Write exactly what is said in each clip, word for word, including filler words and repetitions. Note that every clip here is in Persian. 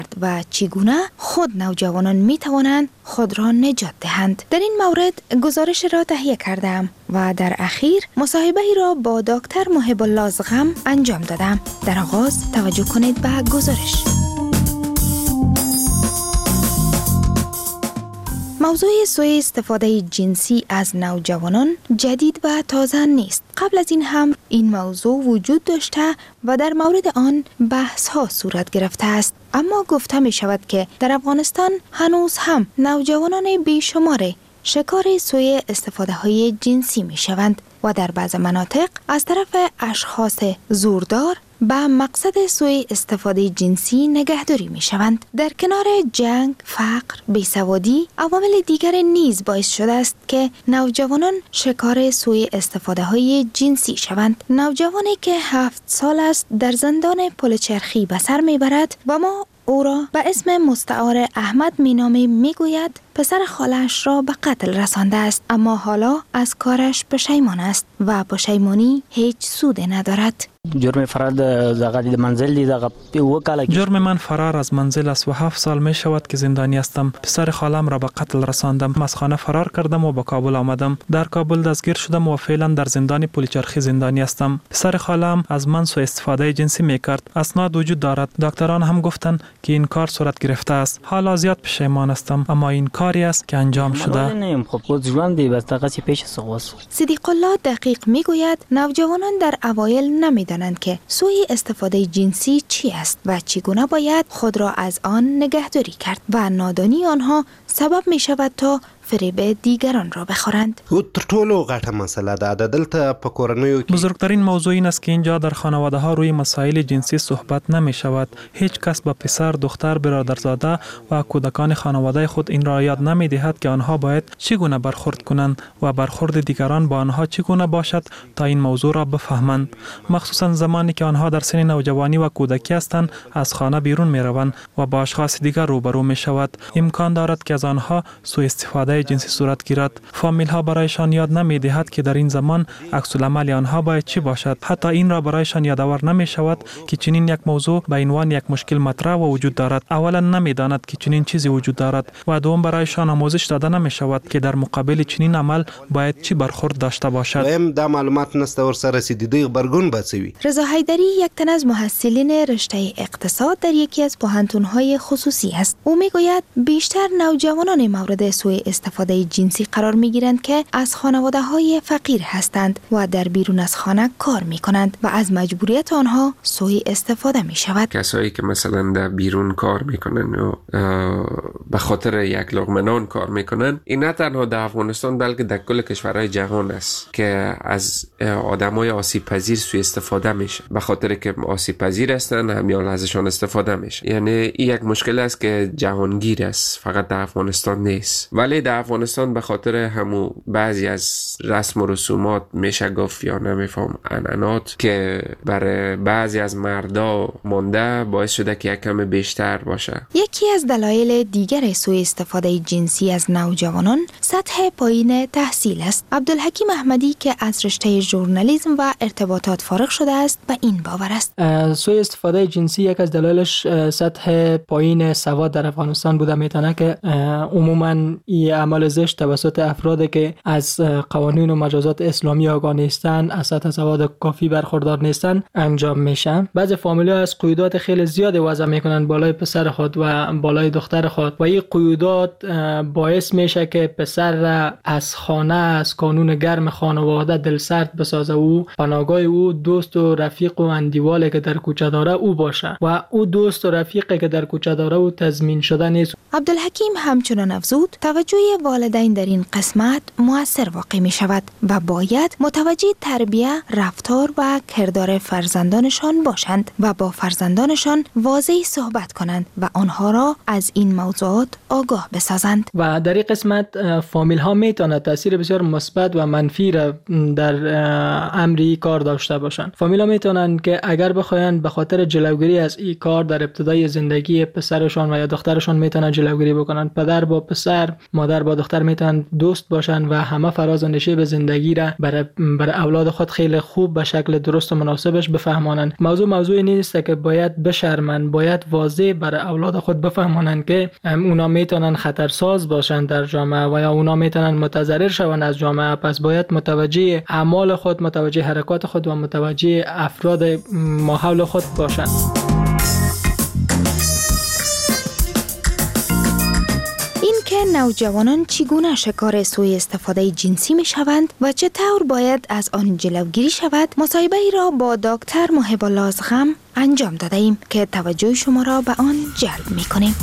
و چگونه خود نوجوانان می توانند خود را نجات دهند. در این مورد گزارش را تهیه کردم و در اخیر مصاحبه را با دکتر محب الله زغم انجام دادم. در آغاز توجه کنید به گزارش. موضوع سوء استفاده جنسی از نوجوانان جدید و تازه نیست. قبل از این هم این موضوع وجود داشته و در مورد آن بحث ها صورت گرفته است. اما گفته می شود که در افغانستان هنوز هم نوجوانان بیشمار شکار سوء استفاده های جنسی می شوند و در بعض مناطق از طرف اشخاص زوردار به مقصد سوء استفاده جنسی نگهداری می شوند. در کنار جنگ، فقر، بیسوادی، عوامل دیگر نیز باعث شده است که نوجوانان شکار سوء استفاده های جنسی شوند. نوجوانی که هفت سال است در زندان پلچرخی به سر می برد و ما او را به اسم مستعار احمد مینامی می گوید پسر خالش را به قتل رسانده است، اما حالا از کارش پشیمان است و پشیمانی هیچ سود ندارد. جرم فرار از منزل دی دغه وکاله جرم من فرار از منزل است و هفت سال می شود که زندانی هستم. پسر خالم را به قتل رساندم. از خانه فرار کردم و به کابل آمدم. در کابل دستگیر شدم و فعلا در زندان پلچرخی زندانی هستم. پسر خالم از من سوء استفاده جنسی میکرد. اسناد وجود دارد. دکتران هم گفتند که این کار صورت گرفته است. حالا زیاد پشیمان هستم، اما این کاری است که انجام شده. نیم خب خود ژوند دی بس دغه پیش سقوس. صدیق الله دقیق میگوید نوجوانان در اوایل نمیدانند که سوء استفاده جنسی چی است و چگونه باید خود را از آن نگهداری کرد و نادانی آنها سبب می شود تا فریب دیگران را بخورند. او تر ټولو غټه مسله ده. د دلته په کورنیو کې بزرگترین موضوع این است که اینجا در خانواده ها روی مسائل جنسی صحبت نمی شود. هیچ کس به پسر، دختر، برادرزاده و کودکان خانواده خود این را یاد نمی دهد که آنها باید چگونه برخورد کنند و برخورد دیگران با آنها چگونه باشد تا این موضوع را بفهمند. مخصوصا زمانی که آنها در سن نوجوانی و کودکی هستند، از خانه بیرون می روند و با اشخاص دیگر روبرو می شود. امکان دارد که از آنها سوء استفاده جنسی صورت گیرد. فامیل ها برایشان یاد نمی دهد که در این زمان عکس العمل آنها باید چی باشد. حتی این را برایشان یادآور نمی شود که چنین یک موضوع به عنوان یک مشکل مطرح و وجود دارد. اولا نمی داند که چنین چیزی وجود دارد و دوم برایشان آموزش داده نمی شود که در مقابل چنین عمل باید چی برخورد داشته باشد. هم دا معلومات نسته ورسره رسیدگی برگون بچوي. رضا حیدری یک تن از محصلین رشته اقتصاد در یکی از پوهنتون‌های خصوصی است. او میگوید بیشتر نوجوانان مورد سوء استفاده جنسی قرار میگیرند که از خانواده‌های فقیر هستند و در بیرون از خانه کار میکنند و از مجبوریت آنها سوء استفاده میشود. کسایی که مثلا در بیرون کار میکنن و به خاطر یک لقمه نان کار میکنن، این نه تنها در افغانستان بلکه در کل کشورهای جهان است که از آدمای آسیب پذیر سوء استفاده میشه. به خاطر که آسیب پذیر هستن همیال ازشان استفاده میشه. یعنی این یک مشکل است که جهانگیر است، فقط در افغانستان نیست. ولی در افغانستان به خاطر همو بعضی از رسم و رسومات میشه گفت یا نمیفهم عنعنات که برای بعضی از مردا مونده باعث شده که یک کم بیشتر باشه. یکی از دلایل دیگر سوء استفاده جنسی از نوجوانان سطح پایین تحصیل است. عبدالحکیم احمدی که از رشته ژورنالیسم و ارتباطات فارغ شده است و این باور است. سوء استفاده جنسی یک از دلایلش سطح پایین سواد در افغانستان بوده میتونه که عموما این اعمال زشت توسط افرادی که از قوانین و مجازات اسلامی آگاه نیستن، از سطح سواد کافی برخوردار نیستن انجام میشن. بعضی فامیل‌ها از قیودات خیلی زیاد وضع میکنن بالای پسر خود و بالای دختر خود و این قیودات باعث میشه که پسر را از خانه، از کانون گرم خانواده دلسرد بسازه. او پناهگاه او دوست و رفیق و اندیوالی که در کوچه داره او باشه و او دوست و رفیقی که در کوچه داره او تضمین شده نیست. عبدالحکیم همچنان افزود توجه والدین در این قسمت مؤثر واقع می شود و باید متوجه تربیه، رفتار و کردار فرزندانشان باشند و با فرزندانشان واضح صحبت کنند و آنها را از این موضوعات آگاه بسازند. و در این قسمت فامیل ها می تواند تاثیر بسیار مثبت و منفی را در امری کار داشته باشند. فامیل ها می توانند که اگر بخواهند به خاطر جلوگیری از این کار در ابتدای زندگی پسرشان و یا دخترشان می توانند جلوگیری بکنند. پدر با پسر، مادر پدر با دختر میتونن دوست باشن و همه فراز و نشیب زندگی را برای برای اولاد خود خیلی خوب به شکل درست و مناسبش بفهمانن. موضوع موضوع نیست که باید بشرمن، باید واضح برای اولاد خود بفهمانن که اونا میتونن خطرساز باشن در جامعه و یا اونا میتونن متضرر شون از جامعه. پس باید متوجه اعمال خود، متوجه حرکات خود و متوجه افراد ماحول خود باشند. این که نوجوانان چگونه شکار سوء استفاده جنسی می شوند و چطور باید از آن جلوگیری شود، مصاحبه ای را با دکتر محب الله ازغم انجام داده ایم که توجه شما را به آن جلب می کنیم.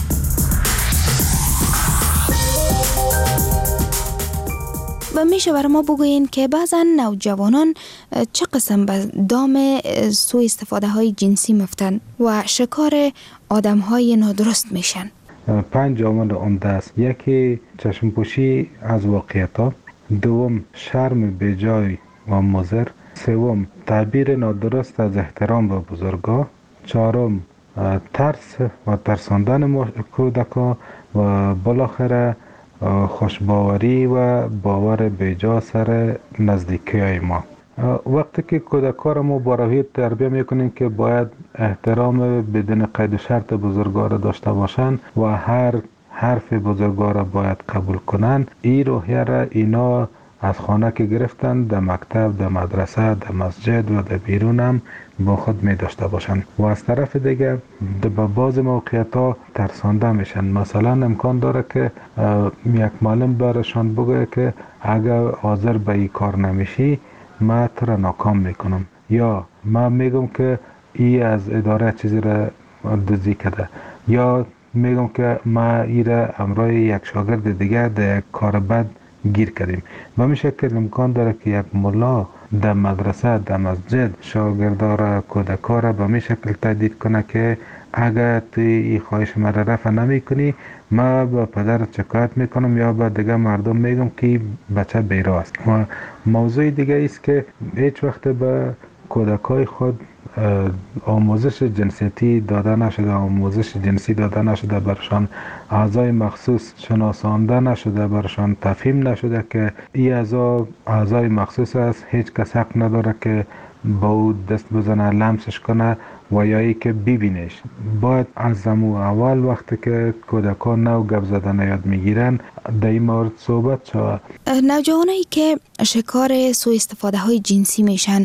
و میشه برای ما بگوین که بعضا نوجوانان چه قسم به دام سوء استفاده های جنسی میفتن و شکار آدم های نادرست میشن؟ پنج عامل عمده است. یکی چشم پوشی از واقعیت ها، دوم شرم بیجای و مضر، سوم تعبیر نادرست از احترام به بزرگا، چهارم ترس و ترساندن کودکان و بالاخره خوشباوری و باور بیجا سر نزدیکی های ما. وقتی که کودکان را ما با روحیه تربیه میکنیم که باید احترام بدون قید و شرط بزرگان را داشته باشند و هر حرف بزرگان را باید قبول کنند، این روحیه را اینا از خانه که گرفتن در مکتب، در مدرسه، در مسجد و در بیرون هم با خود می داشته باشند و از طرف دیگه به بعض موقعیت ها ترسانده میشن. مثلا امکان داره که یک معلم برشان بگه که اگر حاضر به این کار نمیشی من تو را ناکام میکنم، یا من میگم که ای از اداره چیزی را دزدی کرده، یا میگم که ما ای را امرای یک شاگرد دیگه در یک کار بد گیر کردیم. و می شکل امکان داره که یک ملا در مدرسه، در مسجد شاگردا را، کودکا را به می شکل تهدید کنه که اگر توی این خواهش مرا رفع نمی کنی ما با پدر شکایت میکنم یا با دیگه مردم میگم که بچه بیراه است. و موضوع دیگه است که هیچ وقت به کودکای خود آموزش جنسیتی داده نشده، آموزش جنسی داده نشده، برشان اعضای مخصوص شناسانده نشده، برشان تفهیم نشده که این اعضا اعضای مخصوص است، هیچ کس حق نداره که با او دست بزنه، لمسش کنه و یا ای که ببینش. باید از زمو اول وقتی که کودکان نو گپ زدن یاد میگیرن در این مورد صحبت شود. نوجوانایی که شکار سوء استفاده های جنسی میشن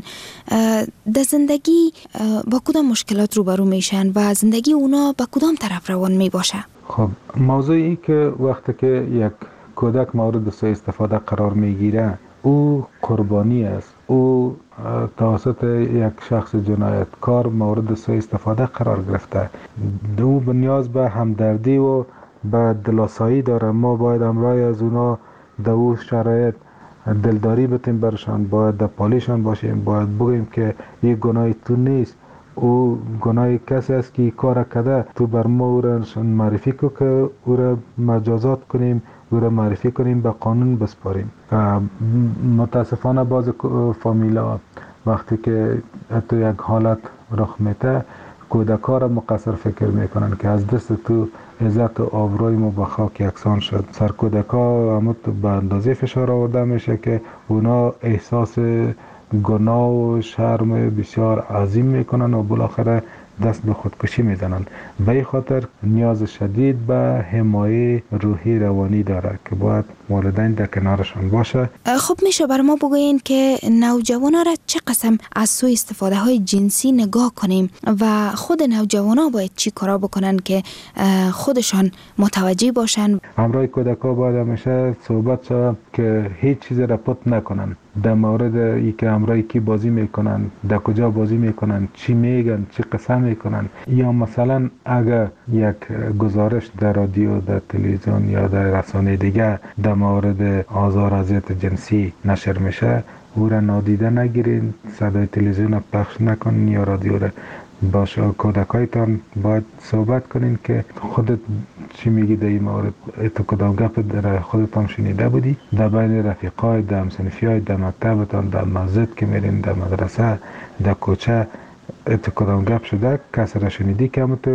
در زندگی با کدام مشکلات روبرو میشن و زندگی اونا به کدام طرف روان میباشه؟ خب موضوعی که وقتی که یک کودک مورد سوء استفاده قرار میگیره او قربانی است، او توسط یک شخص جنایتکار مورد سوء استفاده قرار گرفته، او به نیاز به همدردی و به دلاسایی داره. ما باید امرای از اونا در او شرایط دلداری بتیم برشان، باید در پالیشان باشیم، باید بگیم که یک گناه تو نیست، او گناه کسی است که کار کرده، تو بر ما او را معرفی کن که او را مجازات کنیم، او را معرفی کنیم، به قانون بسپاریم. متاسفانه بعض فامیلا وقتی که تو یک حالت رخ میده کودکا را مقصر فکر میکنن که از دست تو عزت و آبروی ما به خاک یکسان شد. سر کودکا همه به اندازه فشار آورده میشه که اونا احساس گناه و شرم بسیار عظیم میکنن و بالاخره دست به خودکشی میزنن. به این خاطر نیاز شدید به حمایه روحی روانی داره که باید والدین در کنارشان باشه. خب میشه بر ما بگوین که نوجوانا را چه قسم از سوء استفاده های جنسی نگاه کنیم و خود نوجوانا باید چی کارا بکنن که خودشان متوجه باشن؟ همراه کودکا باید همیشه صحبت شود که هیچ چیزی را پت نکنن در مورد ای که همراه کی بازی میکنن، در کجا بازی میکنن، چی میگن، چی قسم میکنن. یا مثلا اگر یک گزارش در رادیو، در تلویزیون یا در رسانه دیگه در مورد آزار اذیت جنسی نشر میشه او را نادیده نگیرین، صدای تلویزیون پخش نکنین یا رادیو را. باشه کودکایتان باید صحبت کنین که خودت چی میگی در این مورد، تو کدام گپ در خودتان شنیده بودی، در بین رفیقای، در همسنفیای، در مکتبتان، در مسجد که میرین، در مدرسه، در کوچه تو کدام گپ شده، کسی را شنیدی که هم تو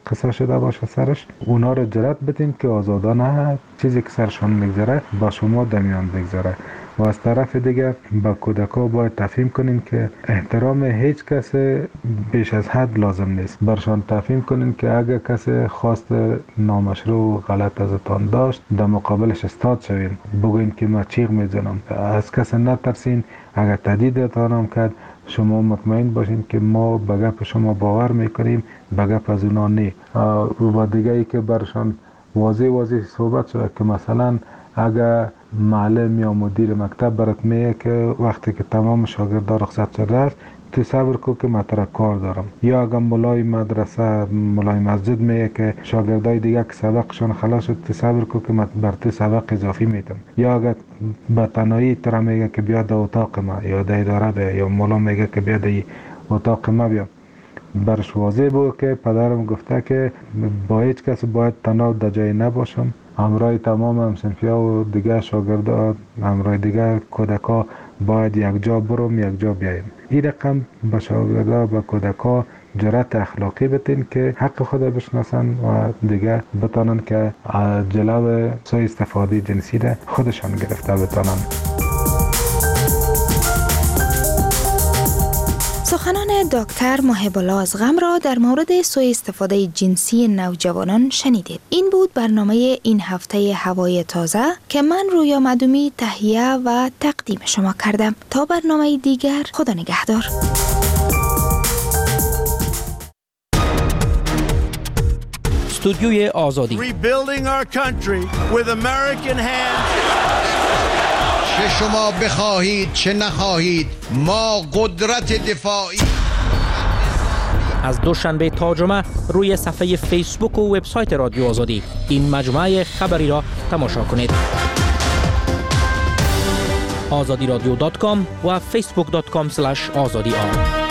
قصه شده باشه سرش، اونا رو جرأت بدین که آزادانه چیزی که سرشان میگذره با شما دمیان بگذره. و از طرف دیگه با کودکا باید تفهیم کنین که احترام هیچ کس بیش از حد لازم نیست. برشان تفهیم کنین که اگر کسی خواست نامشروع غلط ازتان داشت در مقابلش استاد شوین، بگوین که ما چیغ میزنم، از کسی نترسین. اگر تهدیدتان هم کرد شما مطمئن باشین که ما به گپ شما باور میکنیم، به گپ از اونا نی. و دیگه ای که برشان واضح واضح صحبت شده که مثلا اگر معلم یا مدیر مکتب برات میگه که وقتی که تمام شاگردان رخصت شده است تو صبر کو که من ترا کار دارم، یا اگر مولای مدرسه مولای مسجد میگه که شاگردای دیگه که سبقشون خلاص شد تو صبر کو که من بر تو سبق اضافی میدم، یا اگر به تنهایی ترا میگه که بیا در اتاق ما یا در اداره بیا، یا مولا میگه که بیا در اتاق ما بیا، برش واضح بود که پدرم گفته که با هیچ کس باید تنها در جای نباشم، همراه تمام همسنفیا و دیگه شاگردا، همراه دیگه کودکا باید یک جا برم یک جا بیایم. این رقم به شاگردا و کودکا جرأت اخلاقی بتین که حق خود بشناسن و دیگه بتانن که جلو سوء استفاده جنسی را خودشان گرفته بتانن. سخنان دکتر محب الله ازغم را در مورد سوء استفاده جنسی نوجوانان شنیدید. این بود برنامه این هفته هوای تازه که من رویا مدومی تهیه و تقدیم شما کردم. تا برنامه دیگر، خدا نگهدار. استودیوی آزادی. Rebuilding our country with American hands. چه شما بخواهید چه نخواهید ما قدرت دفاعی. از دوشنبه تا جمعه روی صفحه فیسبوک و وبسایت رادیو آزادی این مجموعه خبری را تماشا کنید. آزادی رادیو دات کام و فیسبوک دات کام اسلش آزادی آر.